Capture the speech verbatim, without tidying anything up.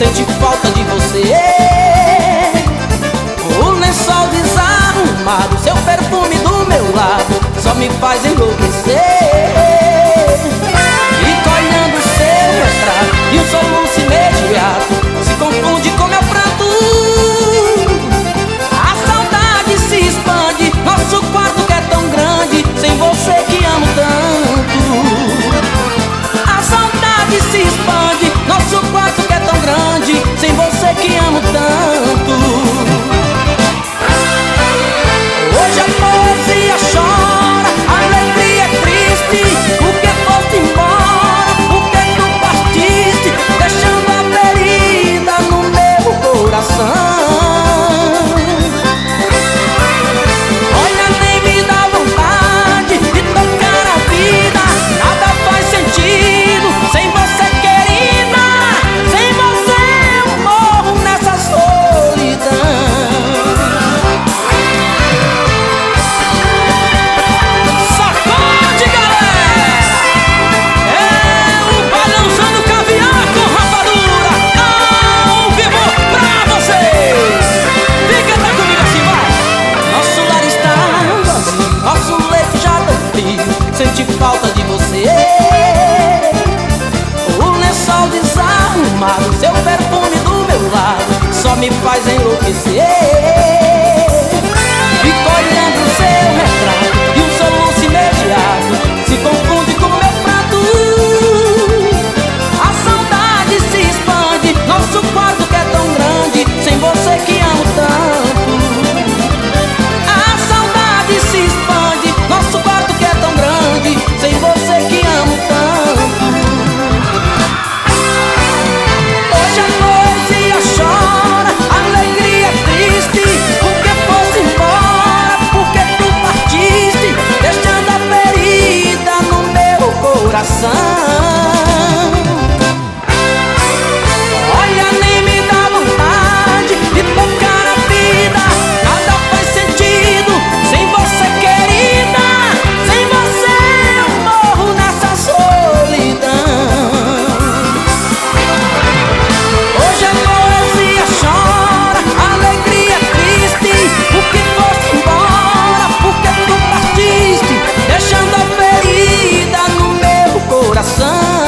sente falta de você. O lençol desarrumado, seu perfume do meu lado, só me faz enlouquecer. Fico olhando seu retrato e um soluço imediato se confunde com meu pranto. A saudade se expande, nosso quarto que é tão grande, sem você que amo tanto. A saudade se expande, nosso quarto que é tão grande, sem você que amo tanto. Hoje a poesia chora, a alegria é triste, porque foste embora, porque tu partiste, deixando a ferida no meu coração. Olha, nem me dá vontade de tocar a vida, nada faz sentido sem você, querida. Sem você eu morro nessa solidão. Sacode, galera! É o Balançando Caviar com Rapadura, ao vivo pra vocês. Fica até comigo assim, vai! Nosso lar está vazio, nosso leito já tão frio, sente falta de você. O lençol desarrumado, seu perfume do meu lado, só me faz enlouquecer. Fico olhando seu retrato e um soluço imediato se confunde com meu pranto. A saudade se expande, nosso quarto que é tão grande, sem você que amo tanto. A saudade se expande, nosso quarto que é tão grande, sem você que amo tanto. Hoje a poesia chora, a alegria é triste, porque foste embora, porque tu partiste, deixando a ferida no meu coração. Olha, nem me dá vontade de tocar a vida, nada faz sentido sem você, querida. Sem você eu morro nessa solidão. Hoje a poesia chora, a alegria é triste, porque foste embora, porque tu partiste, deixando a ferida no meu coração.